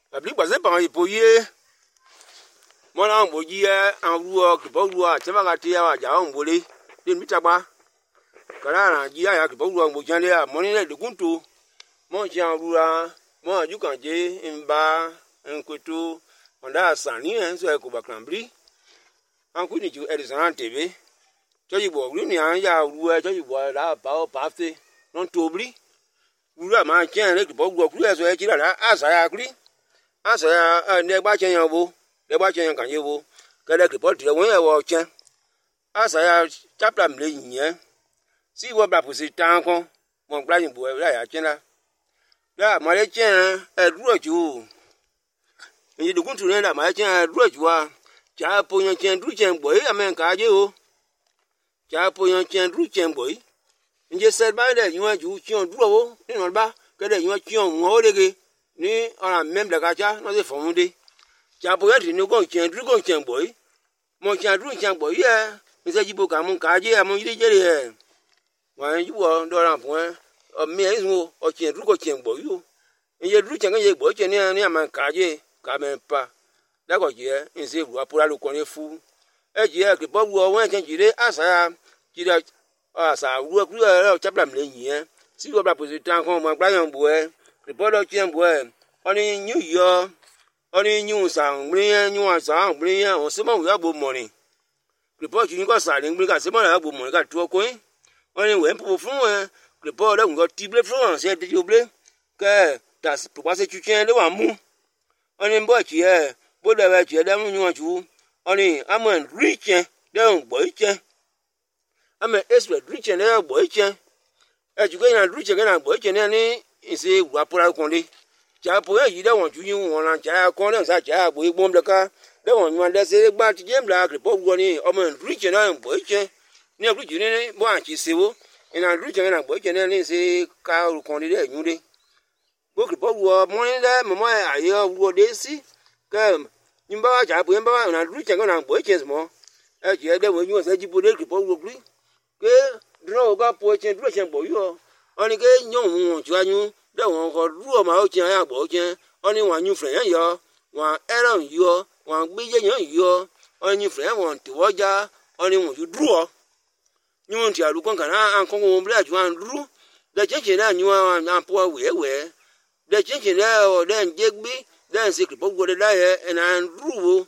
Abli baze pa ipoye. Mona mboji en ruo kipo ruo chema gati ya ja mbole. Din mitaba. Kala ji ya kipo ruo mbojande ya moni le dukuntu. Mo jan ruo mo ajukanje imba enkutu onda sani en so ko bakrambri. An kuni ju edison tv. Toyi bo ru ni an ya ruo toyi bo la pa o pafte non tobri. Ruo ma chen le kipo ruo kru eso e jira la asaya kri. Asaya ne gba chen yan bo. Le ba chen kan ye bo kele report le won e wo chen asaya chapter mle yin si wo bra pusi tan kon mo gba yin bo e ya chen la ma le chen e duro ju yin dugun tu le la ma chen e duro ju wa cha po yan chen duro chen bo e amen ka je o cha po yan chen duro chen bo e nje se ba le yin wa ju chen duro wo ni no ba kele yin wa chen won o lege ni ara mem la ka cha no se fo de Chapo yati no go chen dru go chen boy. Mo chen dru chen boy ya. Mi se jibo ka mun ka je mo yide jere e. Wa yin wo do ran fun e. O mi e so o chen dru go chen boy yo. Ye dru chen ye boy chen ni aman ka je ka men pa. Da go je in se ru apura lo kon fu. E je ke bo wo won chen jire asa jira asa ru ku e chapla mle yin. Si wo bra positan kon mo gba yan bo e. Ke bo lo chen bo e. Oni new yo Oni nyu sang mri nyu sang mri o se mo ya bo moni. Report yin ko sa le mri ka se mo ya bo moni ka to ko yin. Oni we po fun e report le ngo tible fun se ti oble ke ta po pa se chu chen le wa mu. Oni mbo chi e bo le wa chi e da mu nyu chu. Oni amen rich e de ngbo ichen. Amen eswe rich e le ngbo ichen. E ju ke na rich e ke na ngbo ichen ni ise wa pora kon le. Cha po yi de won ju yin won lan cha kon le sa cha bo igbon le ka de won yan de se gba ti jem la report wo ni o mo rich na bo ichen ni o ju ni bo an chi se wo ina rich na bo ichen ni se ka ru kon de yun de bo report wo mo ni le mo ayo wo de si ke yin ba cha bo yin ba na rich na bo ichen mo e je de won yun se ji bo de report wo gri ke dro ga po ichen dro chen bo yo oni ke nyon won ju anyun de won ko ruo ma o chen ya gbo chen oni wan nyu fren yo wan eron yo wan gbije yan yo oni fren won ti woja oni won ju druo nyu ti alu kon kan an kon won bla ju an ru de cheche na nyu an po we de cheche na o de njegbi de se kripo go de la ye en an ru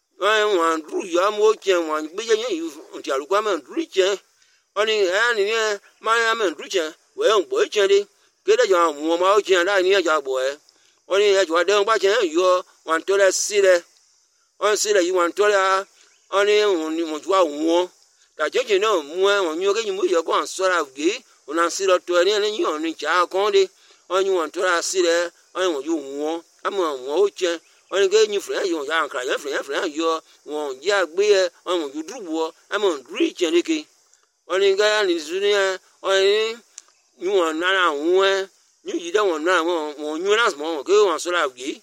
wan ru yo mo chen wan gbije yan yo ti alu kwa man ru chen oni an ni ma ya man ru chen we on gbo chen de kede jo mo ma o chen la ni ja gbo e oni e jo de ngba chen yo wan to le sile on sile yi wan to la oni ni mo ju awon ta jeje na mu e won yo ke mu yo ko an so ra gbe ona sile to ni ni yo ni cha kon de oni wan to la sile oni won ju won amo won o chen oni ke ni fren yo ya nkra ya fren yo won ji agbe e oni won ju drubo amo dri chen de ke oni ga ni su ni oni you want na won you don't want na won you na mo ke won so la gbe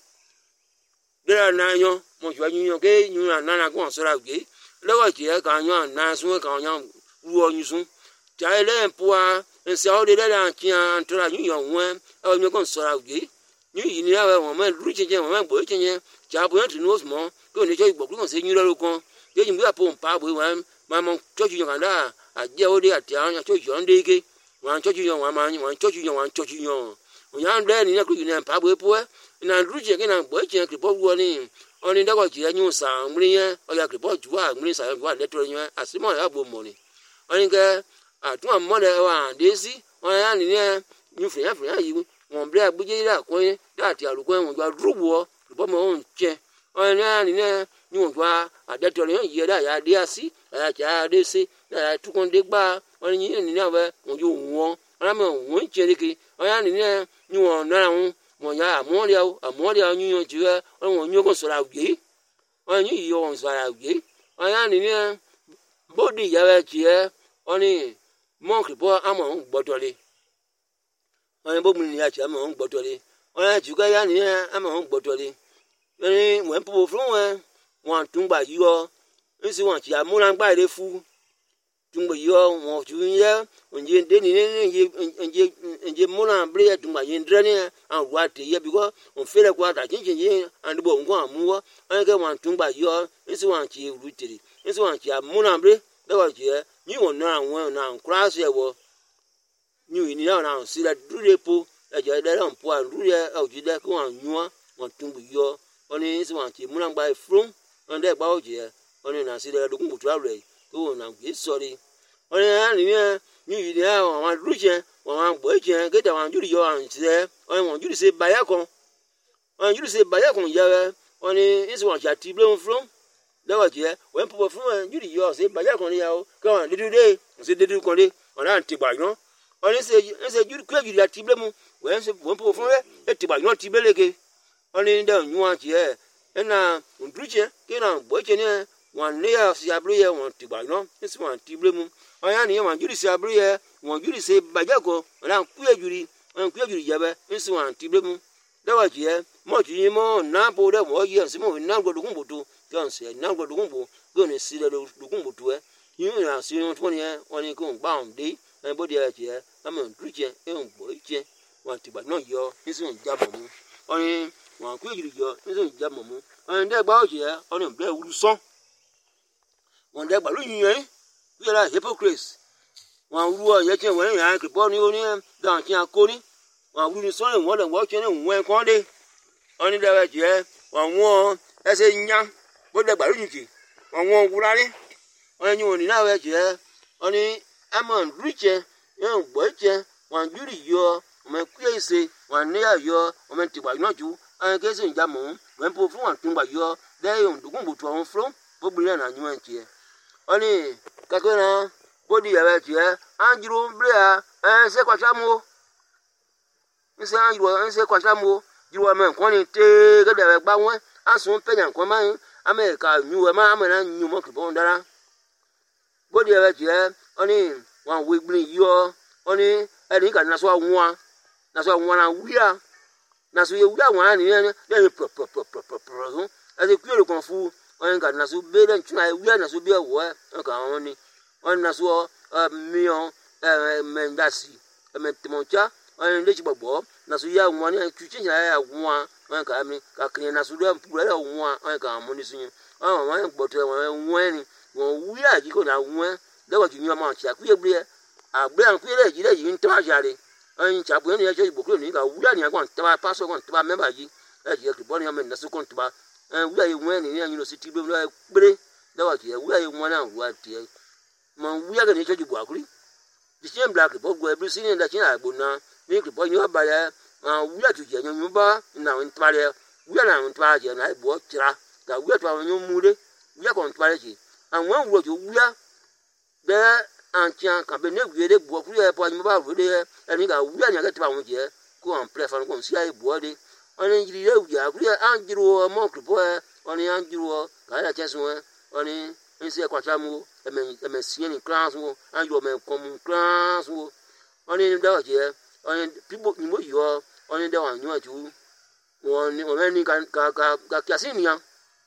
de na yan mo ju yan ke you na ko won so la gbe lewo ti e kan yan na sun kan yan ru oyun sun ja ele po a nse o de la ki an to la you yan won e o mi ko so la gbe you ni la won ma ru cheche won ma gbo cheche ja bo yan ti no mo ko ni jo igbo ko se yin lo kan je yin bi apo npa bo wan ma mo choju yan da a je o de ati an choju yan de ke wan chochu yon wan chochu yon yan de ni ku ni pa bo epo na ruje ke na bo chen kripo wo ni oni da ko ji anyu sa mri yen o ya kripo ju wa mri sa wa le to yen asimo ya bo mo ni oni ke atun mo le wa de si on ya ni ni fun ya yi won bre agbuje ira ko yen da ti aruko won gba rubo kripo mo on chen on ya ni ni won gba ade to yen yi da ya de asi ya cha de si ya tu kon de gba oni ni na we won ju won ara me won chereke oya ni ni won na won mo ya amoria nyu yo ju e won nyu ko so la gbe won nyu yo won so la gbe oya ni body ya we ti e oni mo kripo amo gbodole oni bo mi ni ya ti amo gbodole oya ju ga ya ni amo gbodole ni won po fun won tun gba yo nsi won ti amura gba ire fu tumba yo mo chunya onje deni nje mona bre tumba yendrene an wate ye because on fere kwa ta chinje and bo ngwa muwo an ke wan tumba yo nsi wan chi rutiri nsi wan chi mona bre da wa je ni won na won na class ye wo ni na si la durepo e je da ran po an dure e o ji da ko an nyua wan tumbu yo oni nsi wan chi mona gba from on de gba o je oni na si da dokun butu abre ko na gbe sorry oni ani ni ya wan ruche wan gbo je ge da wan juri yo an se oni wan juri se baya kon on juri se baya kon ya oni nsi wan cha ti blom from da wa je wen po from juri yo se baya kon ya o ko an dedude se dedu kon de ona ti gba yon oni se juri kwa juri ati blom wen po from e ti gba yon ti beleke oni da nyua je na ndruche ke na gbo je ne wan ne ya si abru ye wan ti gba yon nsi wan ti blom oya ni wan juri se abru ye wan juri se baya ko na ku juri yabe nsi wan ti blom da wa je mo ji mo na po de mo ye nsi mo na godu kumbutu kan se na godu kumbu go ne si de du kumbutu e yin ya si on to ne oni ko gba on de en bo de je am ndruche e on bo je wan ti gba no yo nsi on jabo mu oni wan ku juri yo nsi on jabo mu on de gba o je oni bre wuru so on de gba lu yin yin we are hypocrites wan wuru o ye chen wen ya ke bo ni oni dan chen akoni wan wuru ni so le won le wo chen ni won kon de oni de wa je wan won ese nya bo de gba lu yin wan won wurare oni oni na wa je oni amon ruche yan gbo je wan juri yo me ku ese wan ne yo o me ti gba no ju an ke se nja mo wen po fun wan tun gba yo de yon dugun butu on from bo bri na nyu an tie oni kakona body ya je anjuru bria se kwa chamu nse anjuru nse kwa chamu jiwa men kon ni te ga de gba won asun pe yan kon ma america nyu ma amana nyu mo kbo ndara body ya je oni wan we gbin yo oni eni ka na so won na wia na so ye wia wan ni ne pro ase ku kon fu oni ka na so be den tuna wia na so be wo ka oni on na so mion mendasi metemoncha on le gbogbo na so ya won ni tuchi ya won on ka mi ka kire na so do mpure ya won on ka mo ni sun on won gboto won ni won wi aji ko na won de wa junyo ma cha ku ye gbe agbe an ku ye ji de yi nta jare on cha bu ni ya je gbokro ni ka wi ani agbon ta paso kon ta member ji e je ki bo ni na so kon ta wi ayi won ni ya university be lo gbere de wa ji wi ayi won na wa ti man we are going to bu akuri the same black boy go every sin that na agbona ni ke boy ni wa ba ya we are to je nyun ba na won tare we are na won tare je na bo tira ga we to awon mure we are kon tare je and when we to we are there antian ka be ne we de bo kuri e po ni ba we de eni ga we are nya ga tira won je ko an prefer ko si ai bo de oni jiri ye we akuri anjiro mo ko boy oni anjiro ga ya chesu oni nse kwa chamu eme sieni class wo anjo me kom class wo oni da je oni people ni mo yo oni da wan nyu aju won ni ka kiasinia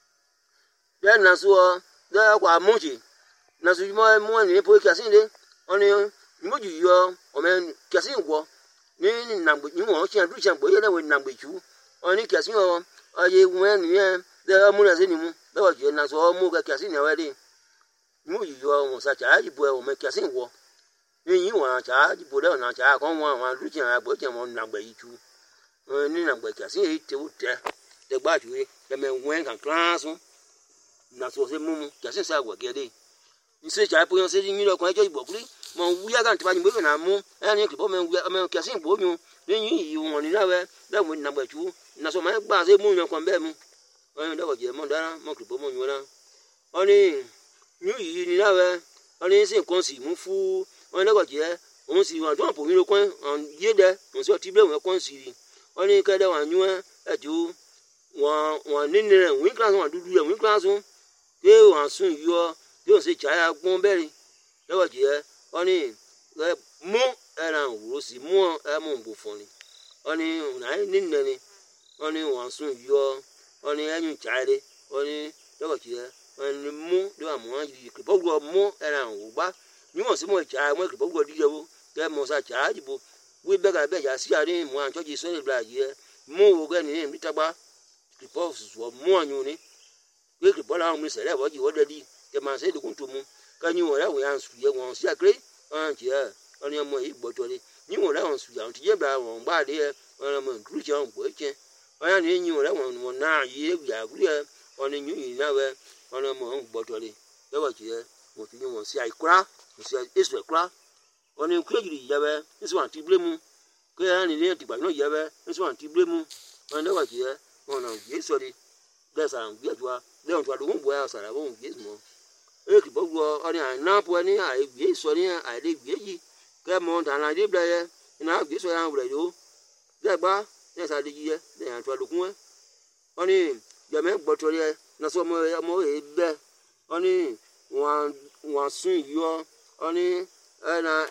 then na so da kwa moji na so mo ni po kiasinde oni ni mo ju yo o me kiasin wo ni na gbo ni won se du se gbo ye na we na gbo ju oni kiasin o aye won ni e da mo na se ni mu da je na so mo ka kiasinia we de mu yo mo sa cha ji bo o me kiasin wo yin wa cha ji bo de na cha kon wa du chen agbo chen mo na gbo yi ju ni na gbo kiasin e te o te de gba ju e me wen kan class na so se mu kiasin sa gbo gede ni se cha po yon se ni lo kon jo ibo kuri mo wi aga nti ba ni mo na mu e ni ki bo me kiasin bo yun ni yin yi won ni na we da mo na gbo ju na so ma gba se mu yan kon be mu o da go je mo dara mo ki bo mo yun na oni nyu yi ni na we oni se kon si mu fu oni le go je on si wa don po mi lo kon on ye de on si o ti ble won kon si oni ke de wa nyu e ju won ni ni win class won dudu e win class ke won sun yo yo se cha ya gbon beri le go je oni mu era wo si mu e mu bo fun ni oni na ni ni oni won sun yo oni enyu cha re oni le go je oni mu do amu yi ke bo mo era wo ba ni mo se mo cha mo ke bo di jewo ke mo sa cha jibo we be ga be ja si ari mo an choji so ni bla ye mo wo ge ni mi tagba ke po so mo anyu ni we ke bola mu se le bo ji wo de di ke ma se de kun to mu ka ni wo ra wo yan su ye won si akre an je oni mo yi gbo to le ni wo ra won su ya ti je bla won gba de oni mo gru je won bo je oya ni ni wo ra won na ye ya gru ye oni nyu yi na we oni mo gbo to le le wo je mo ti ni won si aikura mo si esu ekura oni kwejiri yabe nso anti blemu ke ani ni ti gba no yabe nso anti blemu oni wa je ona ye sori desa ngbe jwa le on twa do mo ya sara bo ngbe mo e ki bo go oni na po ni a ye sori a le gbe yi ke mo dan la de bla ye na gbe so ya bla yo de gba desa de yi ye de an twa do kun oni je me gbo to ye na so mo e be oni wan sun yo oni na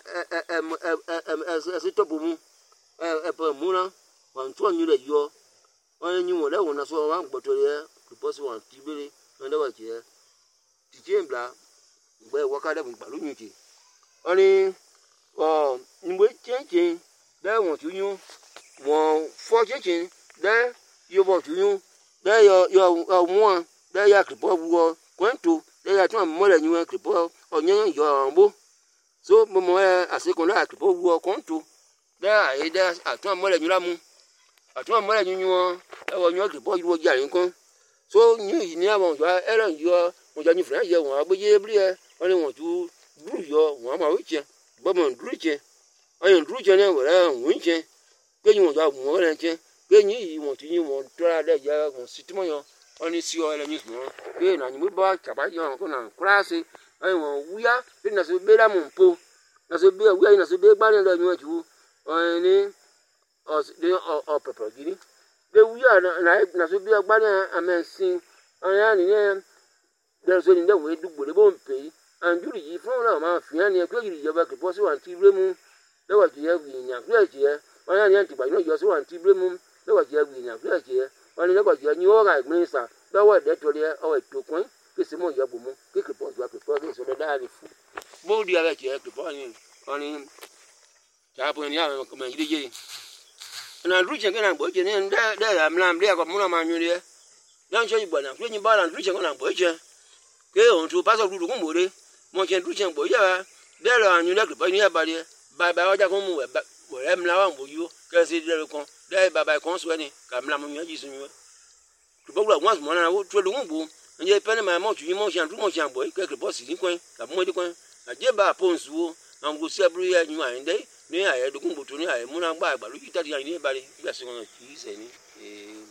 topo mu pe mu na wan to nyu le yo won nyu wo le won na so wan gboto le ko so wan ti bere na da wa je ti je mbla gbe wo ka de bu gbalu nyu ti oni ngbe chenchen da won tu nyu won fo chenchen da yo bo tu nyu da yo mu da ya kripo wo kwento da ya tun mo le nyu kripo onyan yo ambo so mo asekon la kripo wo kwento da e da atun mo le nyu la mu atun mo le nyu e wo nyu kripo wo jare nkan so nyu yi ni awon jo eran yo mo ja nyu fran ye won agbeje bri e won le won tu bru yo won ma wi che bo mo ndru che ayin ndru che ne wo ra won che pe nyu won ja mo le che pe nyu yi won tu nyu won to ra de ja won sitimo yo oni si o ele nyu mo pe na nyu ba chaba yo ko na krasi ayin won wuya pe na so be la mo po na so be wuya na so be gba ni lo nyu ju oni o pepe giri be wuya na so be gba ni amensin aya ni ne de so ni de we dugbo le bo npe anjuri yi fun na ma fi ani e ko yiri je ba ke po si wan ti bremu le wa ti ye wi nya ku e je aya ni anti ba no yo si wan ti bremu le wa ti ye wi nya ku e je oni le ko je ni o ga gbin sa da wa de to le o e to kun ke se mo yo bo mo ke po ju ke po ke so de da ni fu bo di ala je ke po ni oni ta po ni ya ko me yiri je na ru je ke na bo je ni de amlam de ko mu na ma nyu le dan so igbo na fu ni ba na ru je ko na bo je ke on tu paso ru kun mo re mo je ru je bo ya de lo anyu le ko ni ya ba de ba o ja ko mu we ba wo re mla wa mo yo ke se de kon de baba kon so ni ka mla mo nyu ji sun yo to bo gba once mo na wo to lu ngbo nje pe ni ma mo tu mo shan bo ke boss ni kon ka mo di kon aje ba ponsu wo na ngo si abru ya nyu ayin de ni aye dogun bo to ni aye mo na gba agba lu ti ta di ayin ni ba re bi ase kon ki se ni